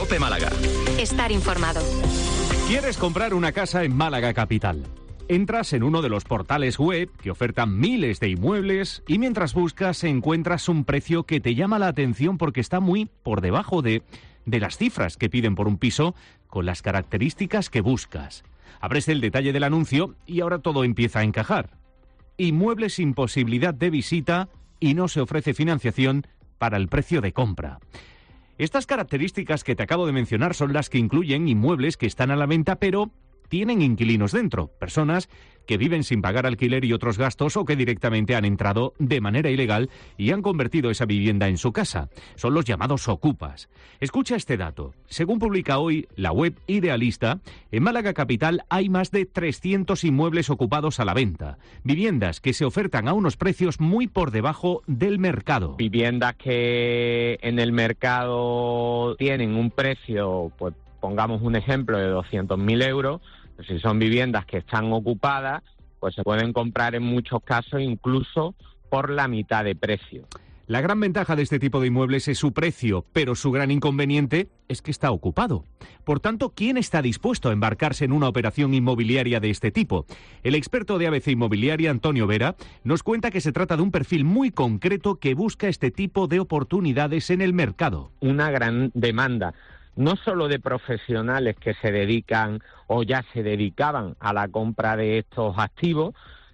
COPE Málaga. Estar informado. ¿Quieres comprar una casa en Málaga capital? Entras en uno de los portales web que ofertan miles de inmuebles y mientras buscas encuentras un precio que te llama la atención porque está muy por debajo de las cifras que piden por un piso con las características que buscas. Abres el detalle del anuncio y ahora todo empieza a encajar. Inmuebles sin posibilidad de visita y no se ofrece financiación para el precio de compra. Estas características que te acabo de mencionar son las que incluyen inmuebles que están a la venta pero tienen inquilinos dentro, personas que viven sin pagar alquiler y otros gastos o que directamente han entrado de manera ilegal y han convertido esa vivienda en su casa. Son los llamados ocupas. Escucha este dato. Según publica hoy la web Idealista, en Málaga capital hay más de 300 inmuebles ocupados a la venta. Viviendas que se ofertan a unos precios muy por debajo del mercado. Viviendas que en el mercado tienen un precio, pues pongamos un ejemplo de 200.000 euros, pues si son viviendas que están ocupadas, pues se pueden comprar en muchos casos incluso por la mitad de precio. La gran ventaja de este tipo de inmuebles es su precio, pero su gran inconveniente es que está ocupado. Por tanto, ¿quién está dispuesto a embarcarse en una operación inmobiliaria de este tipo? El experto de ABC Inmobiliaria, Antonio Vera, nos cuenta que se trata de un perfil muy concreto que busca este tipo de oportunidades en el mercado. Una gran demanda, no solo de profesionales que se dedican o ya se dedicaban a la compra de estos activos,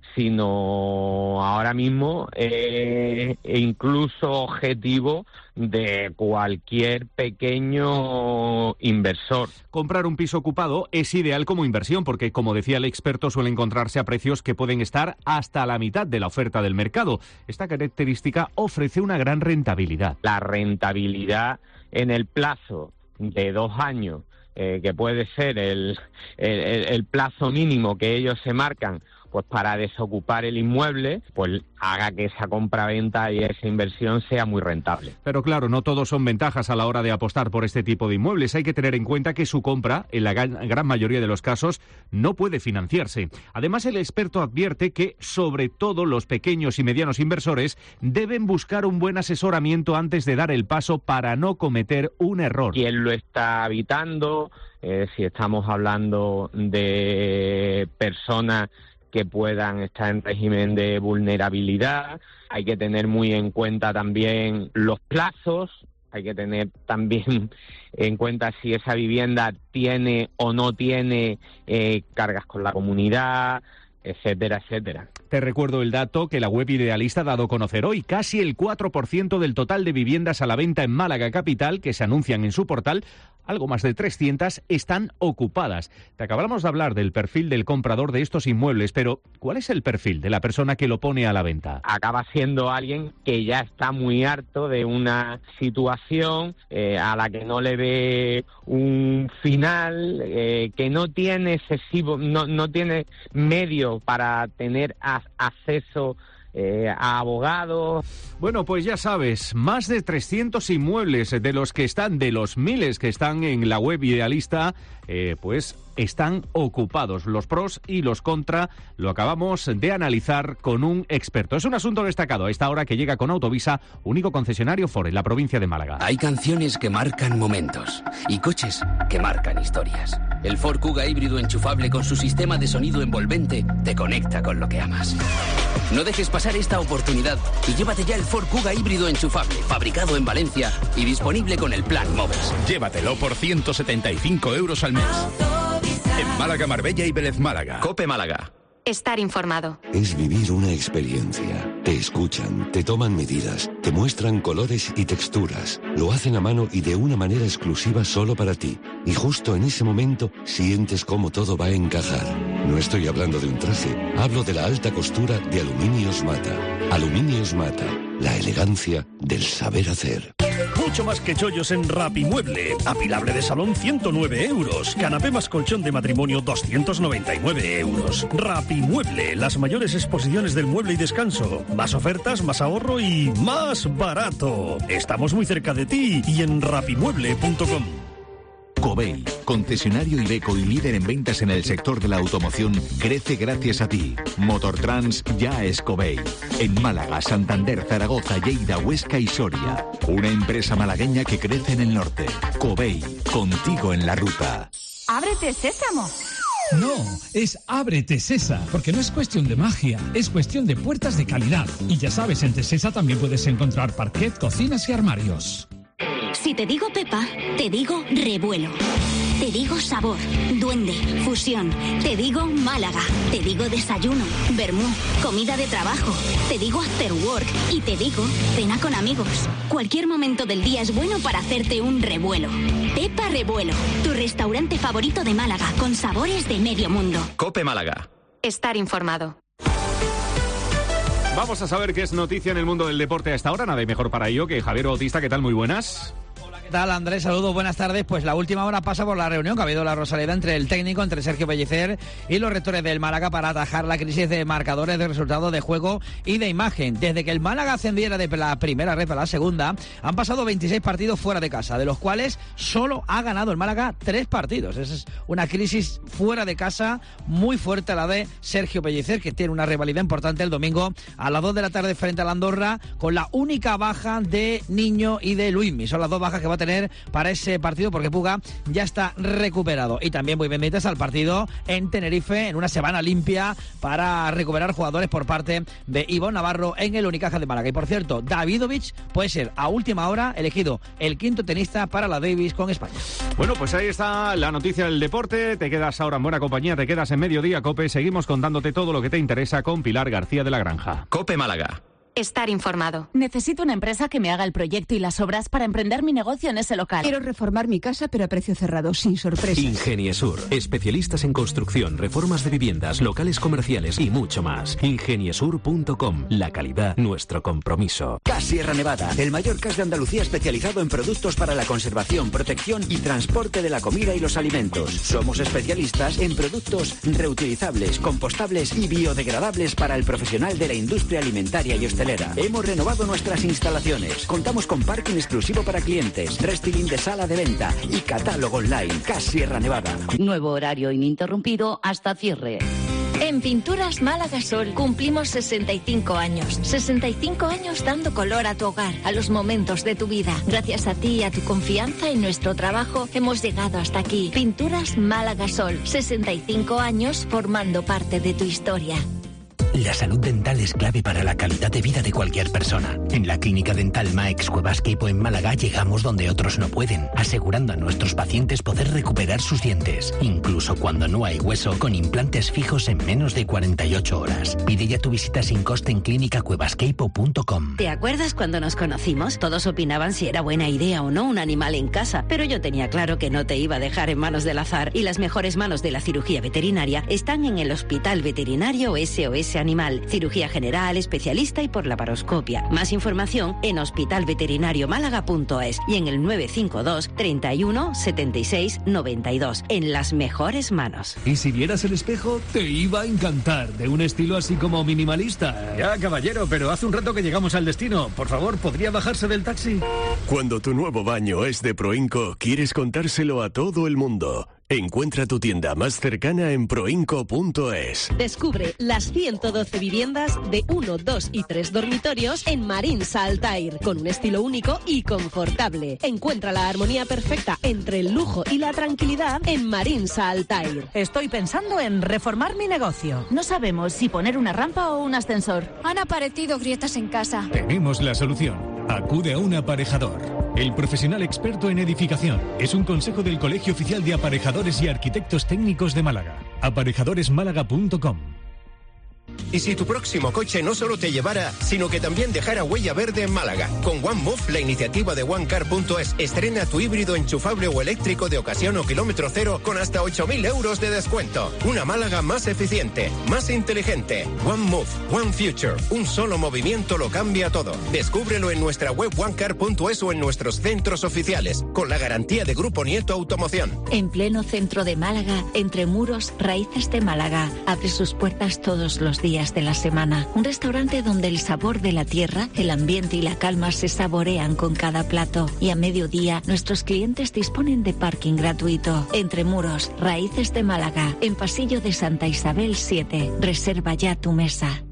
sino ahora mismo incluso objetivo de cualquier pequeño inversor. Comprar un piso ocupado es ideal como inversión porque, como decía el experto, suele encontrarse a precios que pueden estar hasta la mitad de la oferta del mercado. Esta característica ofrece una gran rentabilidad. La rentabilidad en el plazo de 2 años, que puede ser el plazo mínimo que ellos se marcan pues para desocupar el inmueble, pues haga que esa compra-venta y esa inversión sea muy rentable. Pero claro, no todos son ventajas a la hora de apostar por este tipo de inmuebles. Hay que tener en cuenta que su compra, en la gran mayoría de los casos, no puede financiarse. Además, el experto advierte que, sobre todo, los pequeños y medianos inversores deben buscar un buen asesoramiento antes de dar el paso para no cometer un error. ¿Quién lo está habitando? Si estamos hablando de personas que puedan estar en régimen de vulnerabilidad, hay que tener muy en cuenta también los plazos, hay que tener también en cuenta si esa vivienda tiene o no tiene cargas con la comunidad, etcétera, etcétera. Te recuerdo el dato que la web Idealista ha dado a conocer hoy. Casi el 4% del total de viviendas a la venta en Málaga capital que se anuncian en su portal, algo más de 300, están ocupadas. Te acabamos de hablar del perfil del comprador de estos inmuebles, pero ¿cuál es el perfil de la persona que lo pone a la venta? Acaba siendo alguien que ya está muy harto de una situación a la que no le ve un final, que no tiene no tiene medios para tener acceso a abogados. Bueno, pues ya sabes, más de 300 inmuebles de los miles que están en la web Idealista, pues están ocupados. Los pros y los contra lo acabamos de analizar con un experto. Es un asunto destacado a esta hora que llega con Autovisa, único concesionario Ford en la provincia de Málaga. Hay canciones que marcan momentos y coches que marcan historias. El Ford Kuga híbrido enchufable con su sistema de sonido envolvente te conecta con lo que amas. No dejes pasar esta oportunidad y llévate ya el Ford Kuga híbrido enchufable, fabricado en Valencia y disponible con el plan Moves. Llévatelo por 175 euros al mes. En Málaga, Marbella y Vélez Málaga. COPE Málaga. Estar informado. Es vivir una experiencia. Te escuchan, te toman medidas, te muestran colores y texturas. Lo hacen a mano y de una manera exclusiva solo para ti. Y justo en ese momento sientes cómo todo va a encajar. No estoy hablando de un traje, hablo de la alta costura de Aluminios Mata. Aluminios Mata, la elegancia del saber hacer. Mucho más que chollos en Rapimueble. Apilable de salón 109 euros. Canapé más colchón de matrimonio 299 euros. Rapimueble, las mayores exposiciones del mueble y descanso. Más ofertas, más ahorro y más barato. Estamos muy cerca de ti y en rapimueble.com. Covey, concesionario Iveco y líder en ventas en el sector de la automoción, crece gracias a ti. Motortrans ya es Covey. En Málaga, Santander, Zaragoza, Lleida, Huesca y Soria. Una empresa malagueña que crece en el norte. Covey, contigo en la ruta. ¡Ábrete, Sésamo! No, es Ábrete Sesa, porque no es cuestión de magia, es cuestión de puertas de calidad. Y ya sabes, en Tesesa también puedes encontrar parquet, cocinas y armarios. Si te digo Pepa, te digo revuelo. Te digo sabor, duende, fusión. Te digo Málaga. Te digo desayuno, vermú, comida de trabajo. Te digo after work y te digo cena con amigos. Cualquier momento del día es bueno para hacerte un revuelo. Pepa Revuelo, tu restaurante favorito de Málaga, con sabores de medio mundo. COPE Málaga. Estar informado. Vamos a saber qué es noticia en el mundo del deporte a esta hora. Nada hay mejor para ello que Javier Bautista. ¿Qué tal? Muy buenas. ¿Qué tal, Andrés? Saludos, buenas tardes. Pues la última hora pasa por la reunión que ha habido en la Rosaleda entre el técnico, entre Sergio Pellicer y los rectores del Málaga para atajar la crisis de marcadores, de resultados, de juego y de imagen. Desde que el Málaga ascendiera de la primera red a la segunda, han pasado 26 partidos fuera de casa, de los cuales solo ha ganado el Málaga 3 partidos. Esa es una crisis fuera de casa muy fuerte, la de Sergio Pellicer, que tiene una rivalidad importante el domingo a las 2 de la tarde frente al Andorra, con la única baja de Niño y de Luismi. Son las 2 bajas que va a tener para ese partido, porque Puga ya está recuperado. Y también muy pendientes al partido en Tenerife, en una semana limpia para recuperar jugadores por parte de Ivonne Navarro en el Unicaja de Málaga. Y por cierto, Davidovich puede ser a última hora elegido el quinto tenista para la Davis con España. Bueno, pues ahí está la noticia del deporte. Te quedas ahora en buena compañía, te quedas en Mediodía COPE. Seguimos contándote todo lo que te interesa con Pilar García de la Granja. COPE Málaga. Estar informado. Necesito una empresa que me haga el proyecto y las obras para emprender mi negocio en ese local. Quiero reformar mi casa, pero a precio cerrado, sin sorpresas. Ingeniesur, especialistas en construcción, reformas de viviendas, locales comerciales y mucho más. Ingeniesur.com, la calidad, nuestro compromiso. CAS Sierra Nevada, el mayor CAS de Andalucía especializado en productos para la conservación, protección y transporte de la comida y los alimentos. Somos especialistas en productos reutilizables, compostables y biodegradables para el profesional de la industria alimentaria y hostelera. Hemos renovado nuestras instalaciones. Contamos con parking exclusivo para clientes, restyling de sala de venta y catálogo online. CAS Sierra Nevada. Nuevo horario ininterrumpido hasta cierre. En Pinturas Málaga Sol cumplimos 65 años. 65 años dando color a tu hogar, a los momentos de tu vida. Gracias a ti y a tu confianza en nuestro trabajo hemos llegado hasta aquí. Pinturas Málaga Sol. 65 años formando parte de tu historia. La salud dental es clave para la calidad de vida de cualquier persona. En la Clínica Dental Maex Cuevas Queipo en Málaga llegamos donde otros no pueden, asegurando a nuestros pacientes poder recuperar sus dientes, incluso cuando no hay hueso, con implantes fijos en menos de 48 horas. Pide ya tu visita sin coste en clínicacuevasqueipo.com. ¿Te acuerdas cuando nos conocimos? Todos opinaban si era buena idea o no un animal en casa, pero yo tenía claro que no te iba a dejar en manos del azar, y las mejores manos de la cirugía veterinaria están en el Hospital Veterinario SOS Animal, cirugía general, especialista y por laparoscopia. Más información en hospitalveterinariomálaga.es y en el 952 31 76 92. En las mejores manos. Y si vieras el espejo, te iba a encantar, de un estilo así como minimalista. Ya, caballero, pero hace un rato que llegamos al destino. Por favor, ¿podría bajarse del taxi? Cuando tu nuevo baño es de Proinco, quieres contárselo a todo el mundo. Encuentra tu tienda más cercana en proinco.es. Descubre las 112 viviendas de 1, 2 y 3 dormitorios en Marins Altair, con un estilo único y confortable. Encuentra la armonía perfecta entre el lujo y la tranquilidad en Marins Altair. Estoy pensando en reformar mi negocio. No sabemos si poner una rampa o un ascensor. Han aparecido grietas en casa. Tenemos la solución. Acude a un aparejador. El profesional experto en edificación. Es un consejo del Colegio Oficial de Aparejadores y Arquitectos Técnicos de Málaga. Aparejadoresmálaga.com. ¿Y si tu próximo coche no solo te llevara, sino que también dejara huella verde en Málaga? Con OneMove, la iniciativa de OneCar.es, estrena tu híbrido enchufable o eléctrico de ocasión o kilómetro cero con hasta 8.000 euros de descuento. Una Málaga más eficiente, más inteligente. OneMove, One Future. Un solo movimiento lo cambia todo. Descúbrelo en nuestra web OneCar.es o en nuestros centros oficiales, con la garantía de Grupo Nieto Automoción. En pleno centro de Málaga, entre muros, Raíces de Málaga. Abre sus puertas todos los los días de la semana. Un restaurante donde el sabor de la tierra, el ambiente y la calma se saborean con cada plato. Y a mediodía, nuestros clientes disponen de parking gratuito. Entre Muros, Raíces de Málaga, en Pasillo de Santa Isabel 7. Reserva ya tu mesa.